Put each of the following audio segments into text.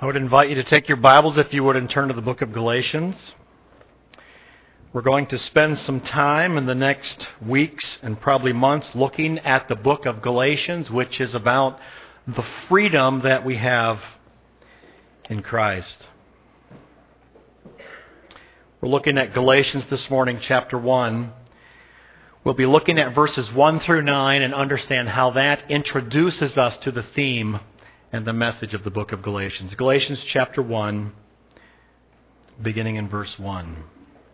I would invite you to take your Bibles, if you would, and turn to the book of Galatians. We're going to spend some time in the next weeks and probably months looking at the book of Galatians, which is about the freedom that we have in Christ. We're looking at Galatians this morning, chapter 1. We'll be looking at verses 1 through 9 and understand how that introduces us to the theme and the message of the book of Galatians. Galatians chapter 1, beginning in verse 1.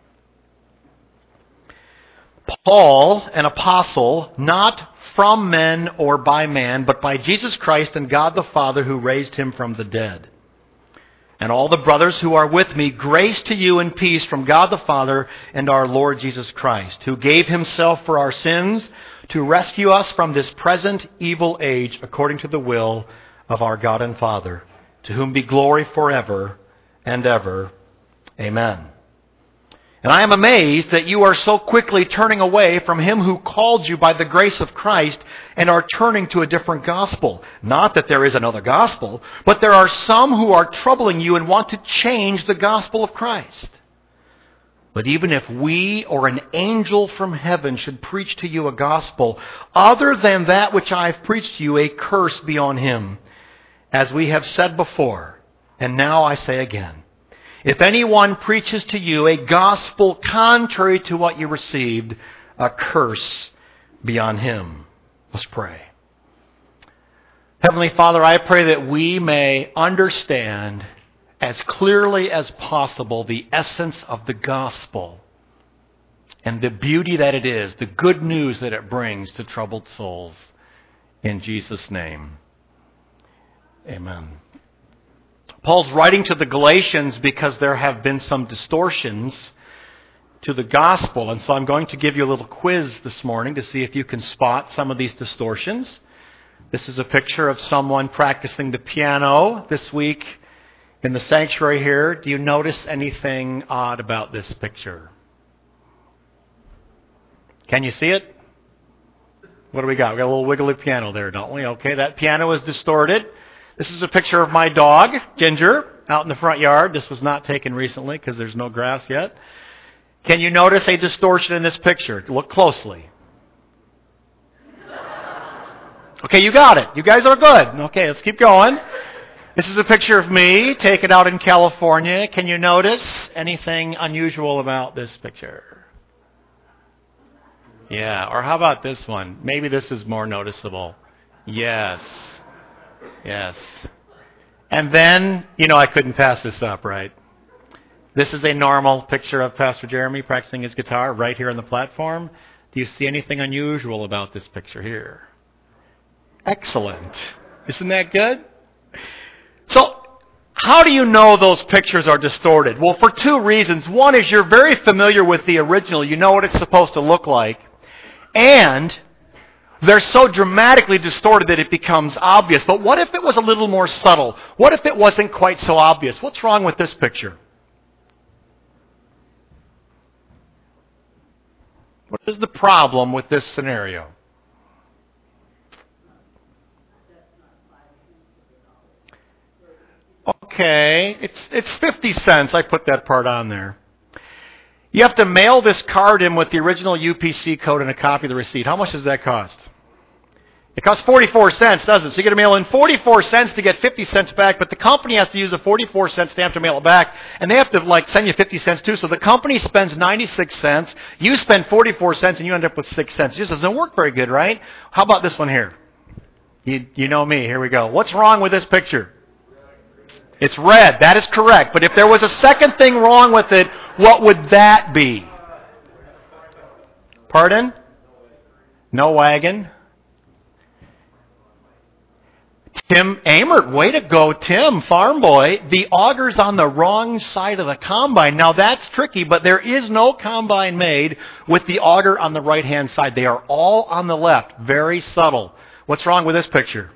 Paul, an apostle, not from men or by man, but by Jesus Christ and God the Father who raised him from the dead. And all the brothers who are with me, grace to you and peace from God the Father and our Lord Jesus Christ, who gave himself for our sins to rescue us from this present evil age according to the will of our God and Father, to whom be glory forever and ever. Amen. And I am amazed that you are so quickly turning away from him who called you by the grace of Christ and are turning to a different gospel. Not that there is another gospel, but there are some who are troubling you and want to change the gospel of Christ. But even if we or an angel from heaven should preach to you a gospel other than that which I have preached to you, a curse be on him. As we have said before, and now I say again, if anyone preaches to you a gospel contrary to what you received, a curse be on him. Let's pray. Heavenly Father, I pray that we may understand as clearly as possible the essence of the gospel and the beauty that it is, the good news that it brings to troubled souls. In Jesus' name. Amen. Paul's writing to the Galatians because there have been some distortions to the gospel. And so I'm going to give you a little quiz this morning to see if you can spot some of these distortions. This is a picture of someone practicing the piano this week in the sanctuary here. Do you notice anything odd about this picture? Can you see it? What do we got? We got a little wiggly piano there, don't we? Okay, that piano is distorted. This is a picture of my dog, Ginger, out in the front yard. This was not taken recently because there's no grass yet. Can you notice a distortion in this picture? Look closely. Okay, you got it. You guys are good. Okay, let's keep going. This is a picture of me taken out in California. Can you notice anything unusual about this picture? Yeah, or how about this one? Maybe this is more noticeable. Yes. Yes. And then, I couldn't pass this up, right? This is a normal picture of Pastor Jeremy practicing his guitar right here on the platform. Do you see anything unusual about this picture here? Excellent. Isn't that good? So, how do you know those pictures are distorted? Well, for two reasons. One is you're very familiar with the original. You know what it's supposed to look like. And they're so dramatically distorted that it becomes obvious. But what if it was a little more subtle? What if it wasn't quite so obvious? What's wrong with this picture? What is the problem with this scenario? Okay, it's 50 cents. I put that part on there. You have to mail this card in with the original UPC code and a copy of the receipt. How much does that cost? It costs 44 cents, doesn't it? So you got to mail in 44 cents to get 50 cents back, but the company has to use a 44-cent stamp to mail it back, and they have to send you 50 cents too. So the company spends 96 cents, you spend 44 cents, and you end up with 6 cents. It just doesn't work very good, right? How about this one here? You know me. Here we go. What's wrong with this picture? It's red. That is correct. But if there was a second thing wrong with it, what would that be? Pardon? No wagon. Tim Amert, way to go, Tim, farm boy. The auger's on the wrong side of the combine. Now that's tricky, but there is no combine made with the auger on the right-hand side. They are all on the left. Very subtle. What's wrong with this picture?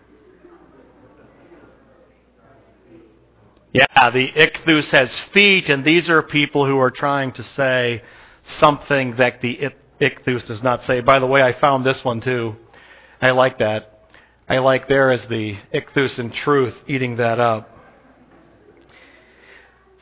Yeah, the ichthus has feet, and these are people who are trying to say something that the ichthus does not say. By the way, I found this one too. I like that. I like there is the ichthus in truth eating that up.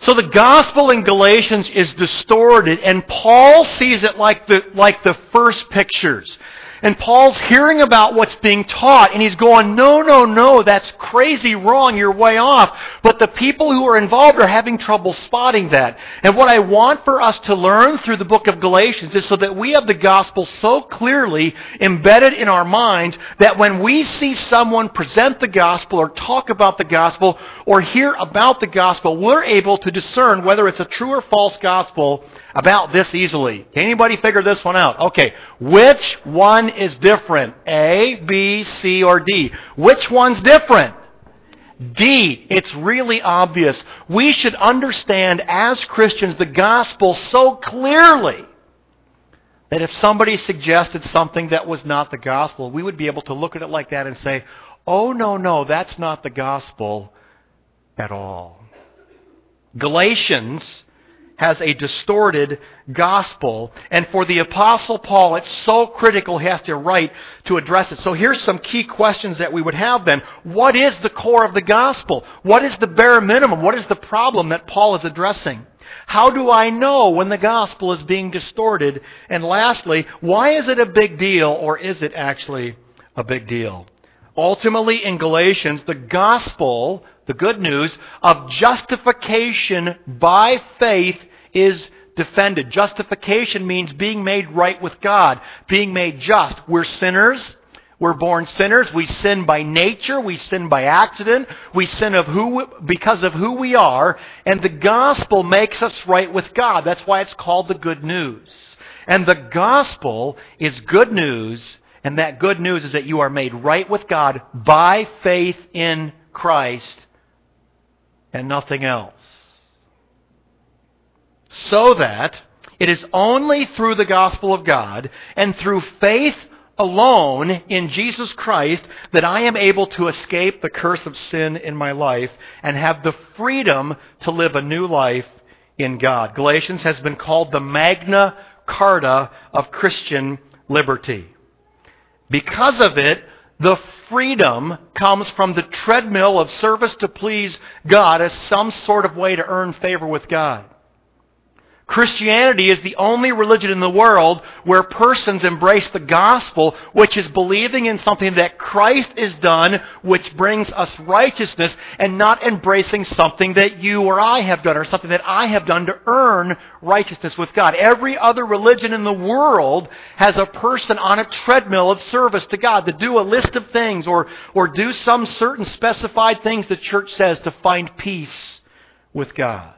So the gospel in Galatians is distorted, and Paul sees it like the first pictures. And Paul's hearing about what's being taught, and he's going, no, that's crazy wrong, you're way off. But the people who are involved are having trouble spotting that. And what I want for us to learn through the book of Galatians is so that we have the gospel so clearly embedded in our minds that when we see someone present the gospel or talk about the gospel or hear about the gospel, we're able to discern whether it's a true or false gospel about this easily. Can anybody figure this one out? Okay, which one is different? A, B, C, or D? Which one's different? D. It's really obvious. We should understand as Christians the gospel so clearly that if somebody suggested something that was not the gospel, we would be able to look at it like that and say, oh, no, that's not the gospel at all. Galatians has a distorted gospel. And for the Apostle Paul, it's so critical he has to write to address it. So here's some key questions that we would have then. What is the core of the gospel? What is the bare minimum? What is the problem that Paul is addressing? How do I know when the gospel is being distorted? And lastly, why is it a big deal, or is it actually a big deal? Ultimately, in Galatians, the gospel, the good news of justification by faith is defended. Justification means being made right with God, being made just. We're sinners. We're born sinners. We sin by nature. We sin by accident. We sin because of who we are. And the gospel makes us right with God. That's why it's called the good news. And the gospel is good news. And that good news is that you are made right with God by faith in Christ and nothing else. So that it is only through the gospel of God and through faith alone in Jesus Christ that I am able to escape the curse of sin in my life and have the freedom to live a new life in God. Galatians has been called the Magna Carta of Christian liberty. Because of it, the freedom comes from the treadmill of service to please God as some sort of way to earn favor with God. Christianity is the only religion in the world where persons embrace the gospel, which is believing in something that Christ has done, which brings us righteousness, and not embracing something that you or I have done, or something that I have done to earn righteousness with God. Every other religion in the world has a person on a treadmill of service to God to do a list of things, or do some certain specified things the church says to find peace with God.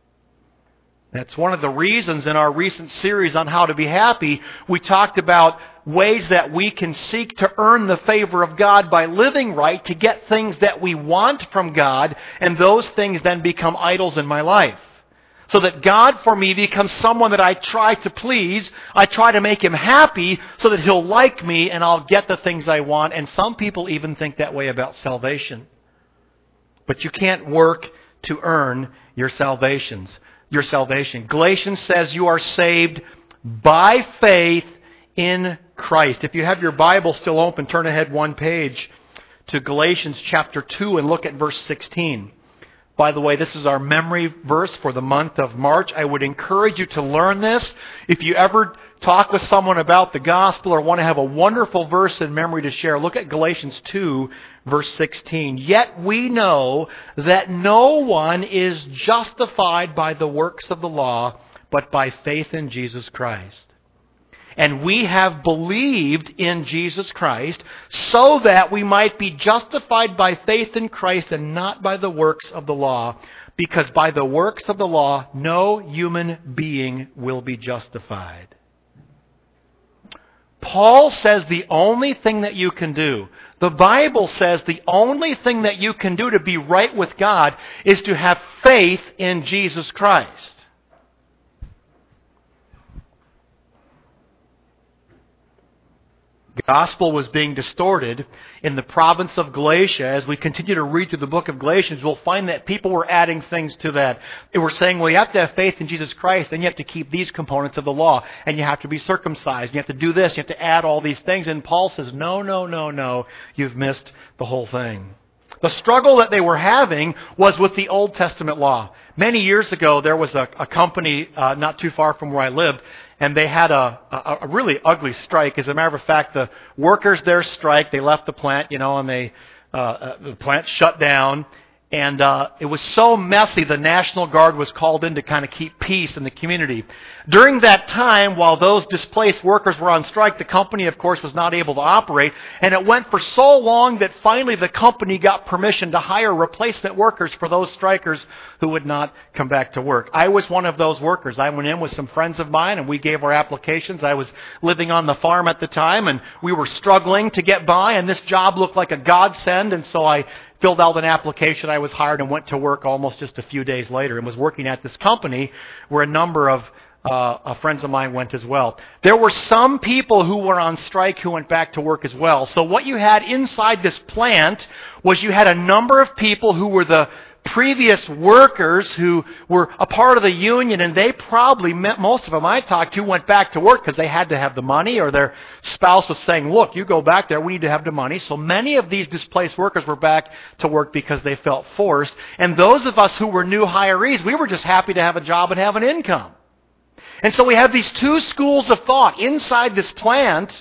That's one of the reasons in our recent series on how to be happy, we talked about ways that we can seek to earn the favor of God by living right to get things that we want from God, and those things then become idols in my life. So that God for me becomes someone that I try to please, I try to make Him happy so that He'll like me and I'll get the things I want. And some people even think that way about salvation. But you can't work to earn your salvation. Galatians says you are saved by faith in Christ. If you have your Bible still open, turn ahead one page to Galatians chapter 2 and look at verse 16. By the way, this is our memory verse for the month of March. I would encourage you to learn this. If you ever talk with someone about the gospel or want to have a wonderful verse in memory to share, look at Galatians 2, verse 16. Yet we know that no one is justified by the works of the law, but by faith in Jesus Christ. And we have believed in Jesus Christ so that we might be justified by faith in Christ and not by the works of the law. Because by the works of the law, no human being will be justified. Paul says the only thing that you can do, the Bible says the only thing that you can do to be right with God is to have faith in Jesus Christ. The gospel was being distorted in the province of Galatia. As we continue to read through the book of Galatians, we'll find that people were adding things to that. They were saying, well, you have to have faith in Jesus Christ, and you have to keep these components of the law, and you have to be circumcised, you have to do this, you have to add all these things. And Paul says, no, you've missed the whole thing. The struggle that they were having was with the Old Testament law. Many years ago, there was a company not too far from where I lived, and they had a really ugly strike. As a matter of fact, the workers there striked. They left the plant, and the plant shut down. And it was so messy, the National Guard was called in to kind of keep peace in the community. During that time, while those displaced workers were on strike, the company, of course, was not able to operate. And it went for so long that finally the company got permission to hire replacement workers for those strikers who would not come back to work. I was one of those workers. I went in with some friends of mine, and we gave our applications. I was living on the farm at the time, and we were struggling to get by, and this job looked like a godsend, and so I filled out an application. I was hired and went to work almost just a few days later and was working at this company where a number of friends of mine went as well. There were some people who were on strike who went back to work as well. So what you had inside this plant was you had a number of people who were the previous workers who were a part of the union, and they probably, most of them I talked to, went back to work because they had to have the money, or their spouse was saying, look, you go back there, we need to have the money. So many of these displaced workers were back to work because they felt forced. And those of us who were new hirees, we were just happy to have a job and have an income. And so we have these two schools of thought inside this plant.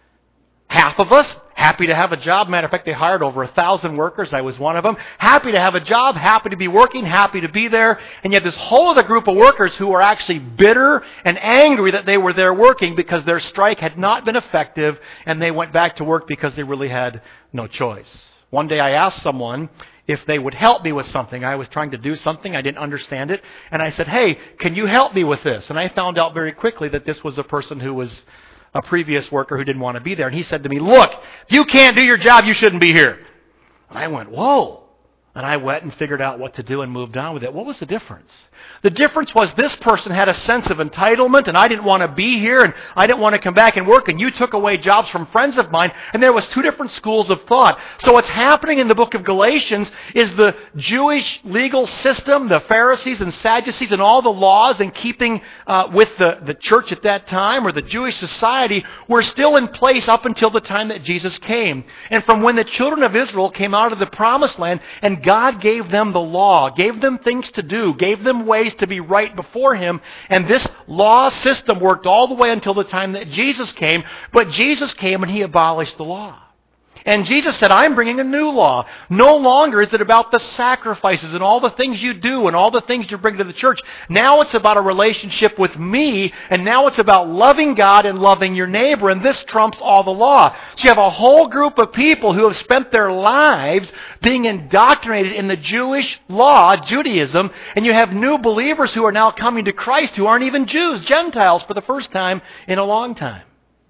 Half of us happy to have a job. Matter of fact, they hired over 1,000 workers. I was one of them. Happy to have a job, happy to be working, happy to be there. And yet this whole other group of workers who were actually bitter and angry that they were there working because their strike had not been effective, and they went back to work because they really had no choice. One day I asked someone if they would help me with something. I was trying to do something. I didn't understand it. And I said, hey, can you help me with this? And I found out very quickly that this was a person who was a previous worker who didn't want to be there. And he said to me, look, if you can't do your job, you shouldn't be here. And I went, whoa. And I went and figured out what to do and moved on with it. What was the difference? The difference was this person had a sense of entitlement, and I didn't want to be here, and I didn't want to come back and work, and you took away jobs from friends of mine, and there was two different schools of thought. So what's happening in the book of Galatians is the Jewish legal system, the Pharisees and Sadducees and all the laws and keeping with the church at that time, or the Jewish society, were still in place up until the time that Jesus came. And from when the children of Israel came out of the promised land, and God gave them the law, gave them things to do, gave them ways to be right before Him. And this law system worked all the way until the time that Jesus came. But Jesus came and He abolished the law. And Jesus said, I'm bringing a new law. No longer is it about the sacrifices and all the things you do and all the things you bring to the church. Now it's about a relationship with me, and now it's about loving God and loving your neighbor, and this trumps all the law. So you have a whole group of people who have spent their lives being indoctrinated in the Jewish law, Judaism, and you have new believers who are now coming to Christ who aren't even Jews, Gentiles, for the first time in a long time.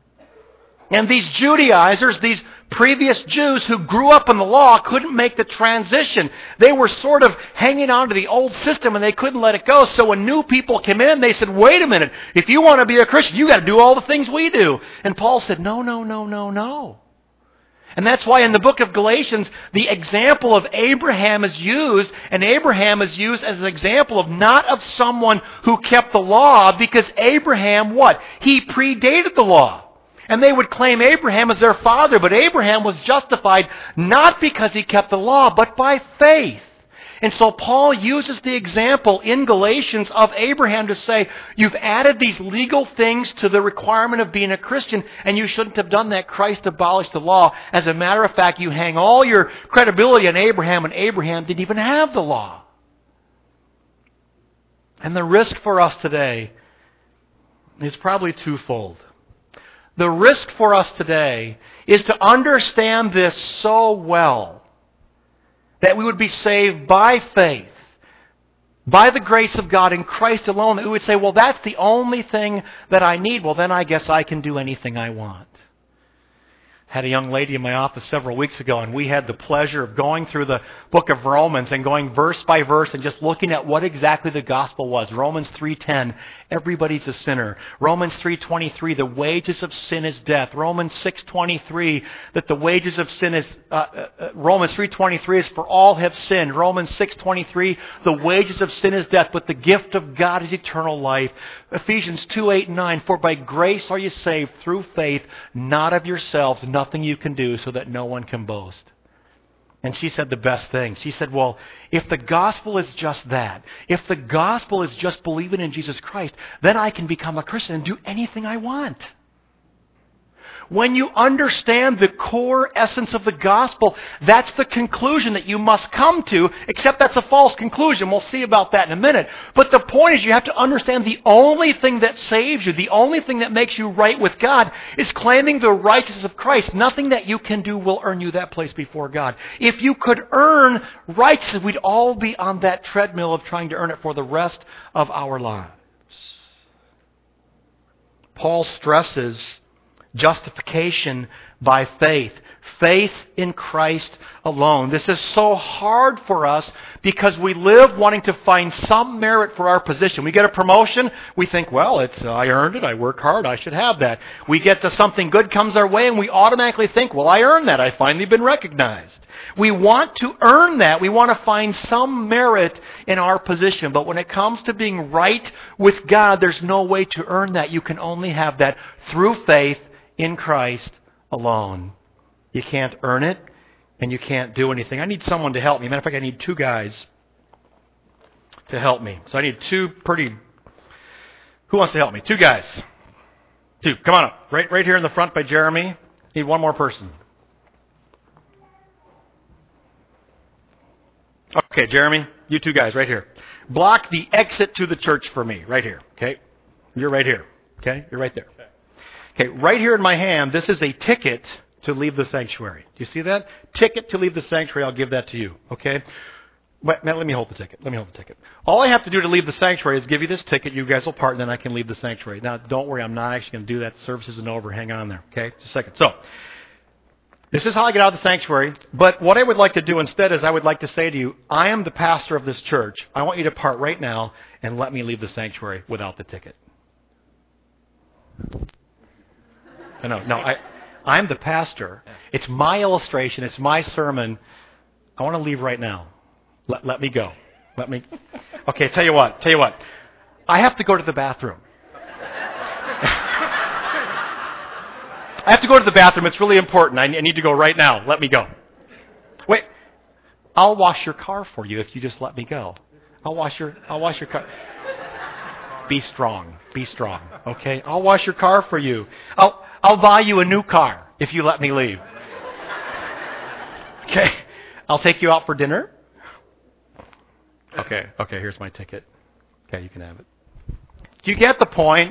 And these Judaizers, these previous Jews who grew up in the law, couldn't make the transition. They were sort of hanging on to the old system and they couldn't let it go. So when new people came in, they said, wait a minute, if you want to be a Christian, you got to do all the things we do. And Paul said, no. And that's why in the book of Galatians, the example of Abraham is used, and Abraham is used as an example of not of someone who kept the law, because Abraham, what? He predated the law. And they would claim Abraham as their father, but Abraham was justified not because he kept the law, but by faith. And so Paul uses the example in Galatians of Abraham to say, you've added these legal things to the requirement of being a Christian, and you shouldn't have done that. Christ abolished the law. As a matter of fact, you hang all your credibility on Abraham, and Abraham didn't even have the law. And the risk for us today is probably twofold. The risk for us today is to understand this so well that we would be saved by faith, by the grace of God in Christ alone, that we would say, well, that's the only thing that I need. Well, then I guess I can do anything I want. I had a young lady in my office several weeks ago, and we had the pleasure of going through the book of Romans and going verse by verse and just looking at what exactly the gospel was. Romans 3:10, everybody's a sinner. Romans 3:23, the wages of sin is death. Romans 6:23, that the wages of sin is, Romans 3:23 is for all have sinned. Romans 6:23, the wages of sin is death, but the gift of God is eternal life. Ephesians 2:8-9, for by grace are you saved through faith, not of yourselves, nothing you can do, so that no one can boast. And she said the best thing. She said, well, if the gospel is just that, if the gospel is just believing in Jesus Christ, then I can become a Christian and do anything I want. When you understand the core essence of the gospel, that's the conclusion that you must come to, except that's a false conclusion. We'll see about that in a minute. But the point is you have to understand the only thing that saves you, the only thing that makes you right with God is claiming the righteousness of Christ. Nothing that you can do will earn you that place before God. If you could earn righteousness, we'd all be on that treadmill of trying to earn it for the rest of our lives. Paul stresses justification by faith. Faith in Christ alone. This is so hard for us because we live wanting to find some merit for our position. We get a promotion, we think, well, I earned it, I work hard, I should have that. We get to something good comes our way and we automatically think, well, I earned that, I finally been recognized. We want to earn that. We want to find some merit in our position. But when it comes to being right with God, there's no way to earn that. You can only have that through faith in Christ alone. You can't earn it, and you can't do anything. I need someone to help me. Matter of fact, I need two guys to help me. So I need two pretty... Who wants to help me? Two guys. Two. Come on up. Right here in the front by Jeremy. Need one more person. Okay, Jeremy, you two guys right here. Block the exit to the church for me. Right here. Okay? You're right here. Okay? You're right there. Okay, right here in my hand, this is a ticket to leave the sanctuary. Do you see that? Ticket to leave the sanctuary, I'll give that to you. Okay? But, Matt, let me hold the ticket. All I have to do to leave the sanctuary is give you this ticket. You guys will part, and then I can leave the sanctuary. Now, don't worry, I'm not actually going to do that. The service isn't over. Hang on there. Okay? Just a second. So, this is how I get out of the sanctuary. But what I would like to do instead is I would like to say to you, I am the pastor of this church. I want you to part right now and let me leave the sanctuary without the ticket. I'm the pastor. It's my illustration. It's my sermon. I want to leave right now. Let me go. Okay, tell you what. I have to go to the bathroom. I have to go to the bathroom. It's really important. I need to go right now. Let me go. Wait. I'll wash your car for you if you just let me go. I'll wash your car. Be strong. Okay? I'll wash your car for you. I'll buy you a new car if you let me leave. Okay? I'll take you out for dinner. Okay, here's my ticket. Okay, you can have it. Do you get the point?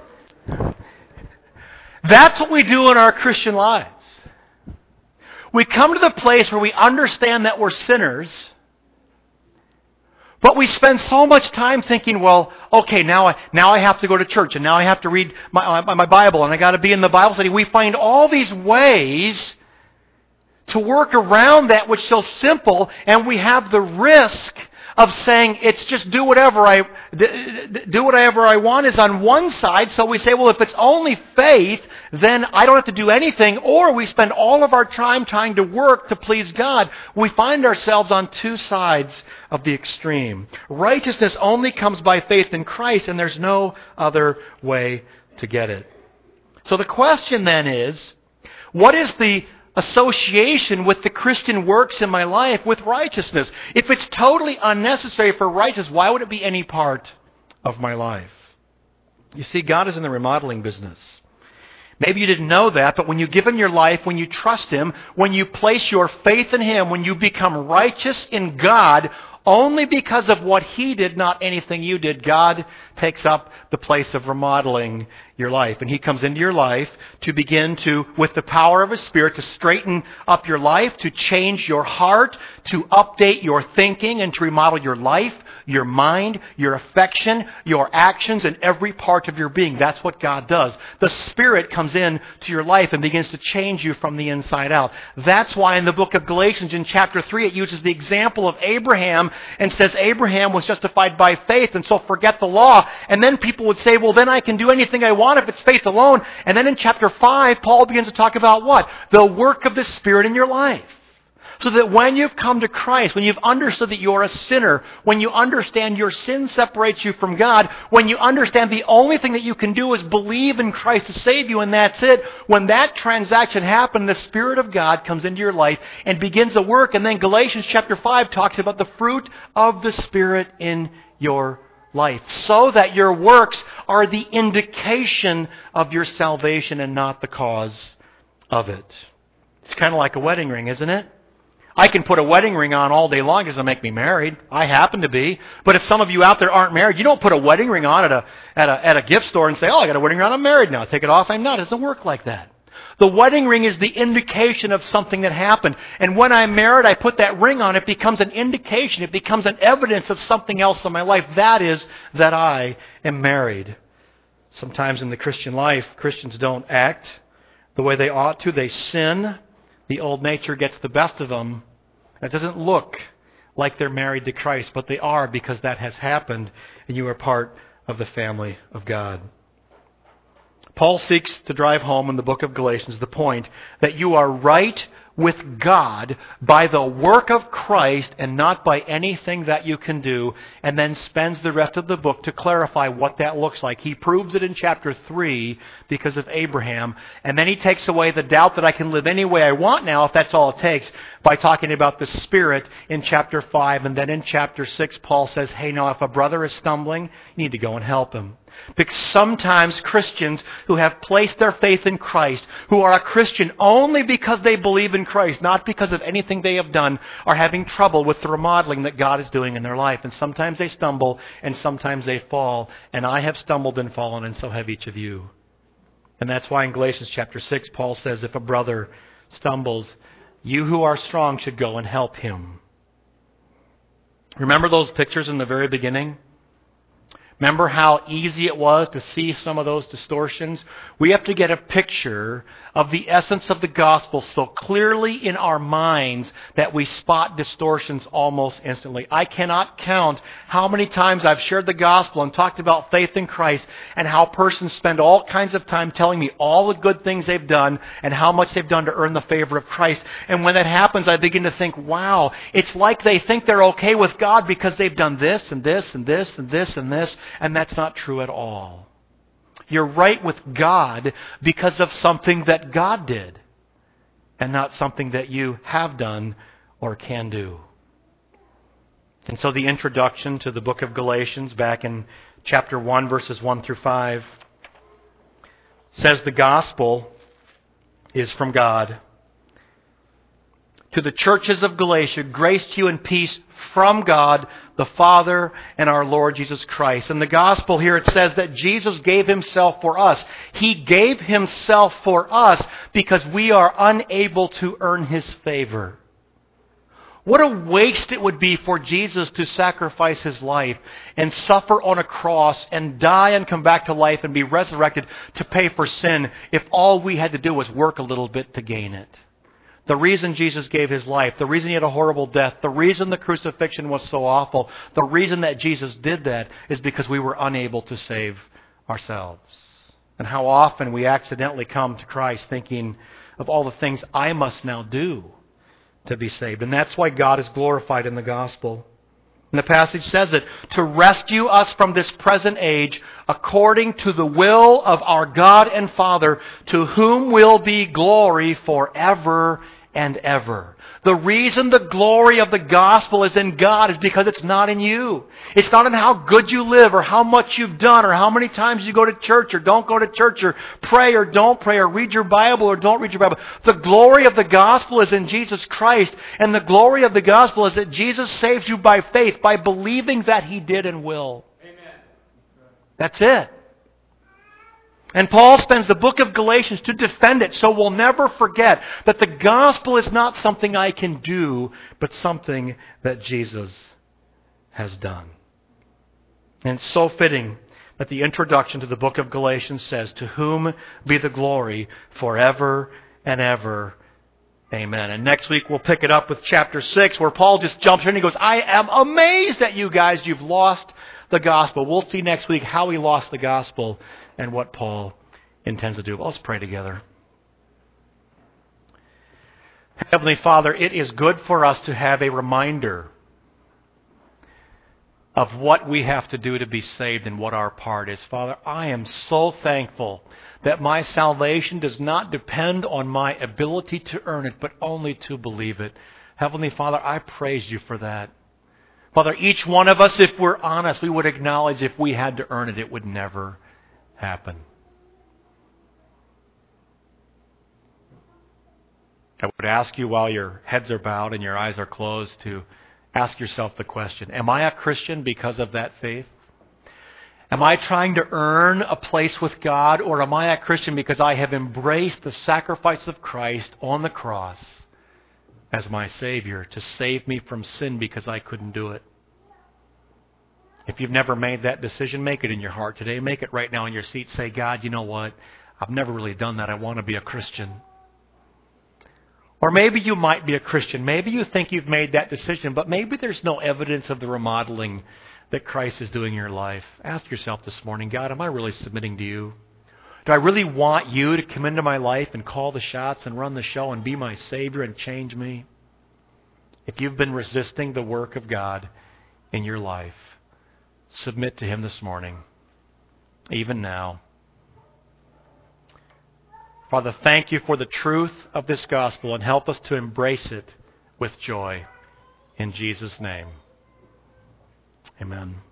That's what we do in our Christian lives. We come to the place where we understand that we're sinners, but we spend so much time thinking, well, okay, now I have to go to church, and now I have to read my Bible, and I got to be in the Bible study. We find all these ways to work around that which is so simple, and we have the risk of saying it's just do whatever I want is on one side. So we say, well, if it's only faith, then I don't have to do anything. Or we spend all of our time trying to work to please God. We find ourselves on two sides of the extreme. Righteousness only comes by faith in Christ, and there's no other way to get it. So the question then is, what is the association with the Christian works in my life with righteousness? If it's totally unnecessary for righteousness, why would it be any part of my life? You see, God is in the remodeling business. Maybe you didn't know that, but when you give Him your life, when you trust Him, when you place your faith in Him, when you become righteous in God, only because of what He did, not anything you did, God takes up the place of remodeling your life. And He comes into your life to begin to, with the power of His Spirit, to straighten up your life, to change your heart, to update your thinking, and to remodel your life, your mind, your affection, your actions, and every part of your being. That's what God does. The Spirit comes in to your life and begins to change you from the inside out. That's why in the book of Galatians, in chapter 3, it uses the example of Abraham and says Abraham was justified by faith, and so forget the law. And then people would say, well, then I can do anything I want if it's faith alone. And then in chapter 5, Paul begins to talk about what? The work of the Spirit in your life. So that when you've come to Christ, when you've understood that you're a sinner, when you understand your sin separates you from God, when you understand the only thing that you can do is believe in Christ to save you and that's it, when that transaction happens, the Spirit of God comes into your life and begins to work. And then Galatians chapter 5 talks about the fruit of the Spirit in your life. So that your works are the indication of your salvation and not the cause of it. It's kind of like a wedding ring, isn't it? I can put a wedding ring on all day long. It doesn't make me married. I happen to be. But if some of you out there aren't married, you don't put a wedding ring on at a gift store and say, oh, I got a wedding ring on, I'm married now. Take it off, I'm not. It doesn't work like that. The wedding ring is the indication of something that happened. And when I'm married, I put that ring on. It becomes an indication. It becomes an evidence of something else in my life. That is that I am married. Sometimes in the Christian life, Christians don't act the way they ought to. They sin. The old nature gets the best of them. It doesn't look like they're married to Christ, but they are because that has happened and you are part of the family of God. Paul seeks to drive home in the book of Galatians the point that you are right with God by the work of Christ and not by anything that you can do, and then spends the rest of the book to clarify what that looks like. He proves it in chapter 3 because of Abraham, and then he takes away the doubt that I can live any way I want now, if that's all it takes, by talking about the Spirit in chapter 5, and then in chapter 6 Paul says, hey, now if a brother is stumbling, you need to go and help him. Because sometimes Christians who have placed their faith in Christ, who are a Christian only because they believe in Christ, not because of anything they have done, are having trouble with the remodeling that God is doing in their life. And sometimes they stumble, and sometimes they fall. And I have stumbled and fallen, and so have each of you. And that's why in Galatians chapter 6, Paul says, if a brother stumbles, you who are strong should go and help him. Remember those pictures in the very beginning? Remember how easy it was to see some of those distortions? We have to get a picture of the essence of the gospel so clearly in our minds that we spot distortions almost instantly. I cannot count how many times I've shared the gospel and talked about faith in Christ and how persons spend all kinds of time telling me all the good things they've done and how much they've done to earn the favor of Christ. And when that happens, I begin to think, wow, it's like they think they're okay with God because they've done this and this and this and this and this. And that's not true at all. You're right with God because of something that God did and not something that you have done or can do. And so the introduction to the book of Galatians back in chapter 1 verses 1 through 5 says the gospel is from God. To the churches of Galatia, grace to you and peace from God, the Father, and our Lord Jesus Christ. In the gospel here it says that Jesus gave Himself for us. He gave Himself for us because we are unable to earn His favor. What a waste it would be for Jesus to sacrifice His life and suffer on a cross and die and come back to life and be resurrected to pay for sin if all we had to do was work a little bit to gain it. The reason Jesus gave His life, the reason He had a horrible death, the reason the crucifixion was so awful, the reason that Jesus did that is because we were unable to save ourselves. And how often we accidentally come to Christ thinking of all the things I must now do to be saved. And that's why God is glorified in the gospel. And the passage says it, to rescue us from this present age according to the will of our God and Father, to whom will be glory forever and ever. The reason the glory of the gospel is in God is because it's not in you. It's not in how good you live or how much you've done or how many times you go to church or don't go to church or pray or don't pray or read your Bible or don't read your Bible. The glory of the gospel is in Jesus Christ, and the glory of the gospel is that Jesus saves you by faith, by believing that He did and will. Amen. That's it. And Paul spends the book of Galatians to defend it, so we'll never forget that the gospel is not something I can do, but something that Jesus has done. And it's so fitting that the introduction to the book of Galatians says, to whom be the glory forever and ever. Amen. And next week we'll pick it up with chapter 6, where Paul just jumps in and he goes, I am amazed at you guys, you've lost the gospel. We'll see next week how he lost the gospel and what Paul intends to do. Let's pray together. Heavenly Father, it is good for us to have a reminder of what we have to do to be saved and what our part is. Father, I am so thankful that my salvation does not depend on my ability to earn it, but only to believe it. Heavenly Father, I praise you for that. Father, each one of us, if we're honest, we would acknowledge if we had to earn it, it would never happen. I would ask you while your heads are bowed and your eyes are closed to ask yourself the question, am I a Christian because of that faith? Am I trying to earn a place with God, or am I a Christian because I have embraced the sacrifice of Christ on the cross as my Savior to save me from sin because I couldn't do it? If you've never made that decision, make it in your heart today. Make it right now in your seat. Say, God, you know what? I've never really done that. I want to be a Christian. Or maybe you might be a Christian. Maybe you think you've made that decision, but maybe there's no evidence of the remodeling that Christ is doing in your life. Ask yourself this morning, God, am I really submitting to you? Do I really want you to come into my life and call the shots and run the show and be my Savior and change me? If you've been resisting the work of God in your life, submit to Him this morning, even now. Father, thank you for the truth of this gospel and help us to embrace it with joy. In Jesus' name, amen.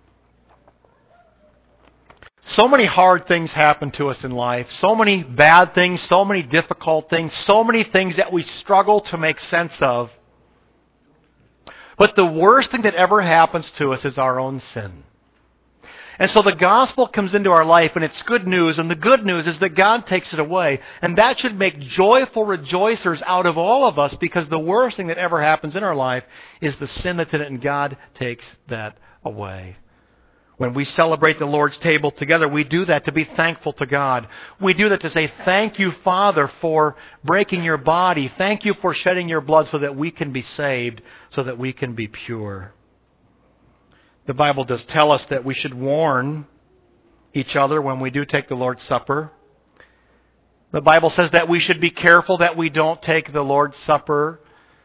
So many hard things happen to us in life. So many bad things, so many difficult things, so many things that we struggle to make sense of. But the worst thing that ever happens to us is our own sin. And so the gospel comes into our life, and it's good news, and the good news is that God takes it away. And that should make joyful rejoicers out of all of us, because the worst thing that ever happens in our life is the sin that's in it, and God takes that away. When we celebrate the Lord's table together, we do that to be thankful to God. We do that to say, thank you, Father, for breaking your body. Thank you for shedding your blood so that we can be saved, so that we can be pure. The Bible does tell us that we should warn each other when we do take the Lord's Supper. The Bible says that we should be careful that we don't take the Lord's Supper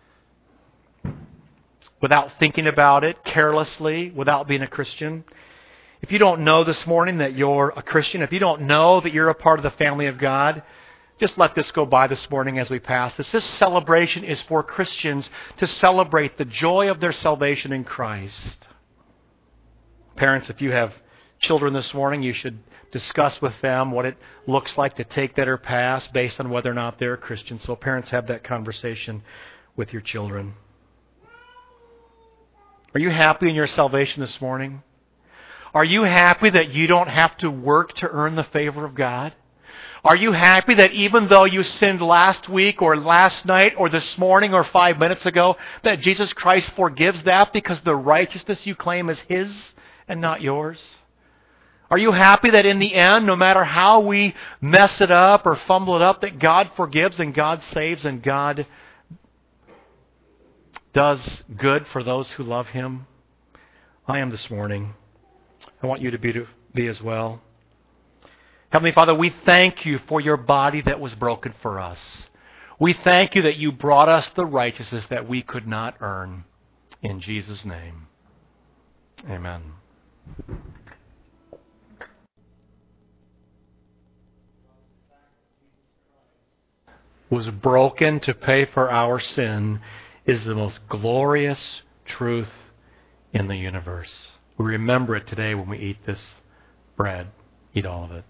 without thinking about it, carelessly, without being a Christian. If you don't know this morning that you're a Christian, if you don't know that you're a part of the family of God, just let this go by this morning as we pass this. This celebration is for Christians to celebrate the joy of their salvation in Christ. Parents, if you have children this morning, you should discuss with them what it looks like to take that or pass based on whether or not they're a Christian. So parents, have that conversation with your children. Are you happy in your salvation this morning? Are you happy that you don't have to work to earn the favor of God? Are you happy that even though you sinned last week or last night or this morning or 5 minutes ago, that Jesus Christ forgives that because the righteousness you claim is His and not yours? Are you happy that in the end, no matter how we mess it up or fumble it up, that God forgives and God saves and God does good for those who love Him? I am this morning. I want you to be as well. Heavenly Father, we thank you for your body that was broken for us. We thank you that you brought us the righteousness that we could not earn. In Jesus' name, amen. Was broken to pay for our sin is the most glorious truth in the universe. We remember it today when we eat this bread. Eat all of it.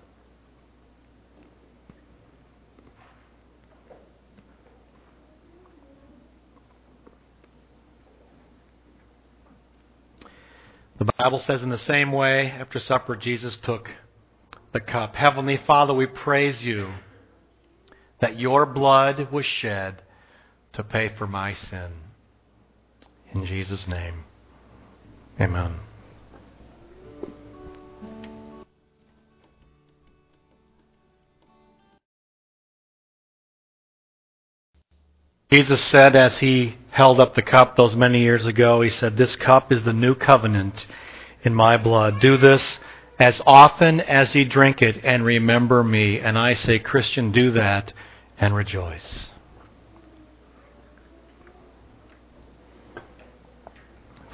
The Bible says in the same way, after supper, Jesus took the cup. Heavenly Father, we praise you that your blood was shed to pay for my sin. In Jesus' name, amen. Jesus said as He held up the cup those many years ago, He said, "This cup is the new covenant in my blood. Do this as often as you drink it and remember me." And I say, Christian, do that and rejoice.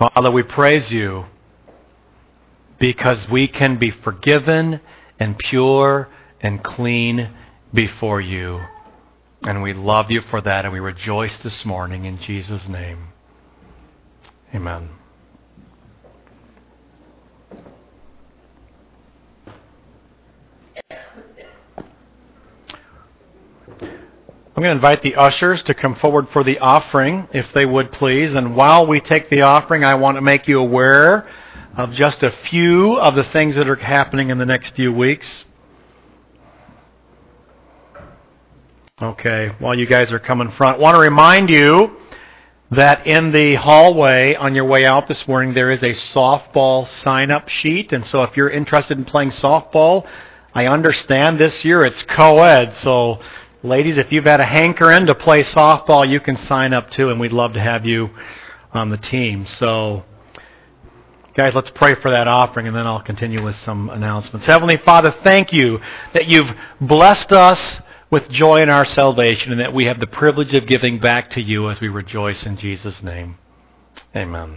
Father, we praise you because we can be forgiven and pure and clean before you. And we love you for that, and we rejoice this morning in Jesus' name. Amen. I'm going to invite the ushers to come forward for the offering, if they would please. And while we take the offering, I want to make you aware of just a few of the things that are happening in the next few weeks. Okay, while you guys are coming front, I want to remind you that in the hallway on your way out this morning, there is a softball sign-up sheet. And so if you're interested in playing softball, I understand this year it's co-ed. So ladies, if you've had a hankering to play softball, you can sign up too, and we'd love to have you on the team. So guys, let's pray for that offering, and then I'll continue with some announcements. Heavenly Father, thank you that you've blessed us with joy in our salvation, and that we have the privilege of giving back to you as we rejoice in Jesus' name. Amen.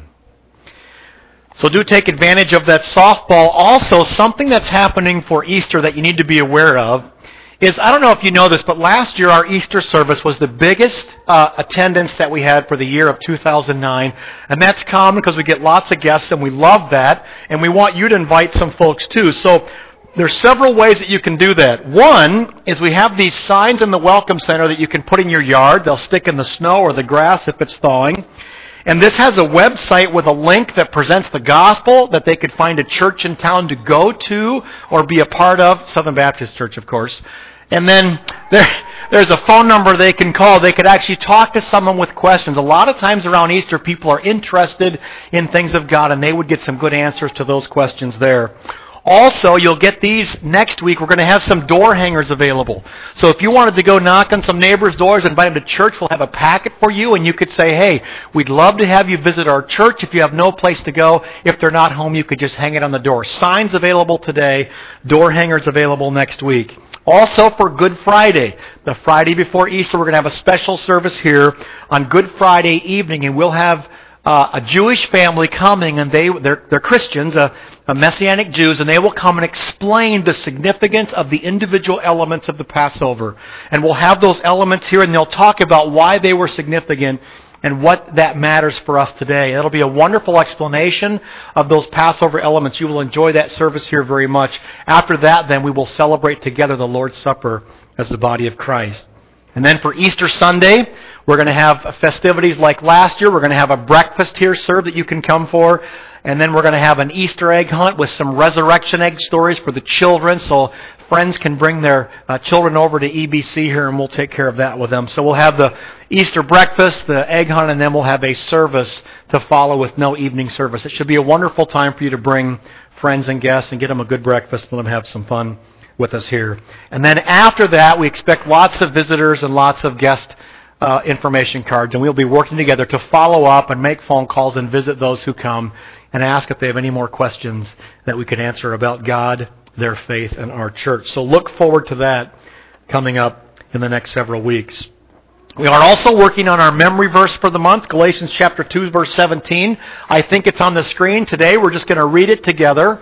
So do take advantage of that softball. Also, something that's happening for Easter that you need to be aware of is, I don't know if you know this, but last year our Easter service was the biggest attendance that we had for the year of 2009. And that's common because we get lots of guests, and we love that. And we want you to invite some folks too. So there's several ways that you can do that. One is we have these signs in the Welcome Center that you can put in your yard. They'll stick in the snow or the grass if it's thawing. And this has a website with a link that presents the gospel, that they could find a church in town to go to or be a part of, Southern Baptist Church, of course. And then there's a phone number they can call. They could actually talk to someone with questions. A lot of times around Easter, people are interested in things of God, and they would get some good answers to those questions there. Also, you'll get these next week. We're going to have some door hangers available. So if you wanted to go knock on some neighbors' doors and invite them to church, we'll have a packet for you, and you could say, hey, we'd love to have you visit our church. If you have no place to go, if they're not home, you could just hang it on the door. Signs available today, door hangers available next week. Also for Good Friday, the Friday before Easter, we're going to have a special service here on Good Friday evening, and we'll have a Jewish family coming, and they're Christians, Messianic Jews, and they will come and explain the significance of the individual elements of the Passover. And we'll have those elements here, and they'll talk about why they were significant and what that matters for us today. It'll be a wonderful explanation of those Passover elements. You will enjoy that service here very much. After that, then, we will celebrate together the Lord's Supper as the body of Christ. And then for Easter Sunday, we're going to have festivities like last year. We're going to have a breakfast here served that you can come for. And then we're going to have an Easter egg hunt with some resurrection egg stories for the children. So friends can bring their children over to EBC here, and we'll take care of that with them. So we'll have the Easter breakfast, the egg hunt, and then we'll have a service to follow with no evening service. It should be a wonderful time for you to bring friends and guests and get them a good breakfast and let them have some fun with us here. And then after that, we expect lots of visitors and lots of guest information cards, and we'll be working together to follow up and make phone calls and visit those who come and ask if they have any more questions that we could answer about God, their faith, and our church. So look forward to that coming up in the next several weeks. We are also working on our memory verse for the month, Galatians chapter 2, verse 17. I think it's on the screen today. We're just going to read it together.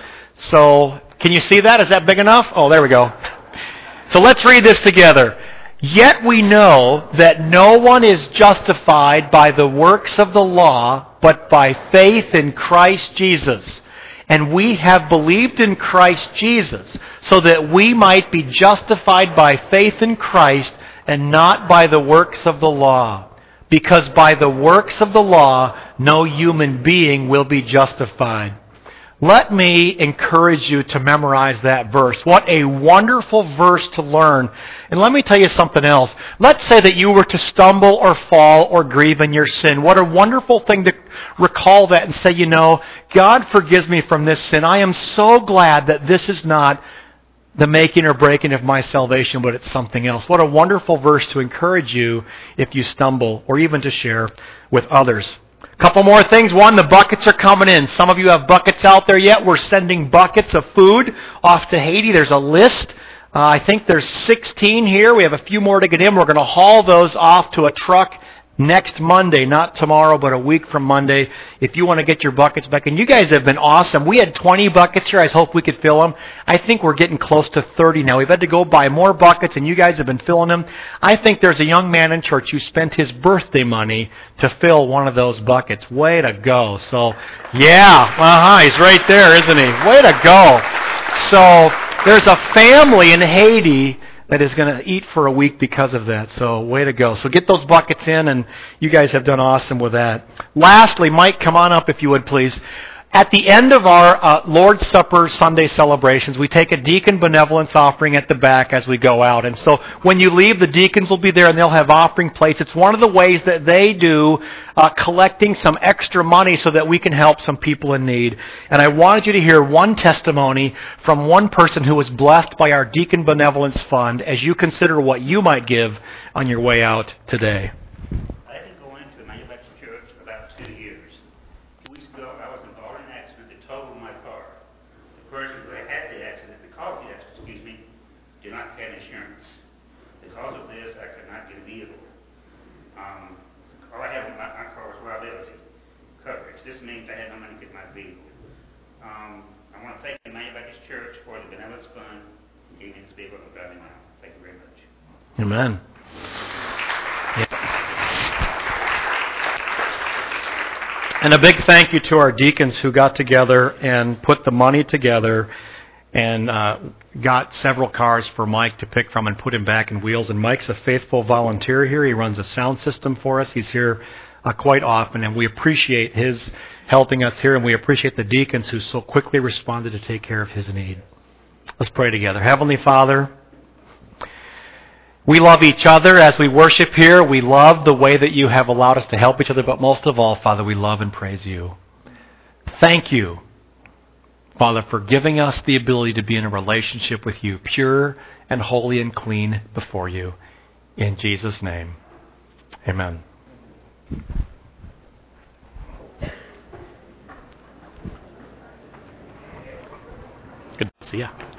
So can you see that? Is that big enough? Oh, there we go. So let's read this together. Yet we know that no one is justified by the works of the law, but by faith in Christ Jesus. And we have believed in Christ Jesus, so that we might be justified by faith in Christ and not by the works of the law. Because by the works of the law, no human being will be justified. Let me encourage you to memorize that verse. What a wonderful verse to learn. And let me tell you something else. Let's say that you were to stumble or fall or grieve in your sin. What a wonderful thing to recall that and say, you know, God forgives me from this sin. I am so glad that this is not the making or breaking of my salvation, but it's something else. What a wonderful verse to encourage you if you stumble, or even to share with others. Couple more things. One, the buckets are coming in. Some of you have buckets out there yet. We're sending buckets of food off to Haiti. There's a list. I think there's 16 here. We have a few more to get in. We're going to haul those off to a truck next Monday, not tomorrow, but a week from Monday, if you want to get your buckets back. And you guys have been awesome. We had 20 buckets here. I hope we could fill them. I think we're getting close to 30 now. We've had to go buy more buckets, and you guys have been filling them. I think there's a young man in church who spent his birthday money to fill one of those buckets. Way to go. So, yeah, he's right there, isn't he? Way to go. So, there's a family in Haiti that is going to eat for a week because of that. So, way to go. So, get those buckets in, and you guys have done awesome with that. Lastly, Mike, come on up if you would, please. At the end of our Lord's Supper Sunday celebrations, we take a deacon benevolence offering at the back as we go out. And so when you leave, the deacons will be there and they'll have offering plates. It's one of the ways that they do collecting some extra money so that we can help some people in need. And I wanted you to hear one testimony from one person who was blessed by our Deacon Benevolence Fund as you consider what you might give on your way out today. This means I had no money to get my vehicle. I want to thank the Emmanuel Baptist Church for the Benevolence Fund and giving me this vehicle I'm driving now. Thank you very much. Amen. And a big thank you to our deacons who got together and put the money together and got several cars for Mike to pick from and put him back in wheels. And Mike's a faithful volunteer here. He runs a sound system for us. He's here quite often, and we appreciate his helping us here, and we appreciate the deacons who so quickly responded to take care of his need. Let's pray together. Heavenly Father, we love each other as we worship here. We love the way that you have allowed us to help each other, but most of all, Father, we love and praise you. Thank you, Father, for giving us the ability to be in a relationship with you, pure and holy and clean before you. In Jesus' name, amen. Good to see you.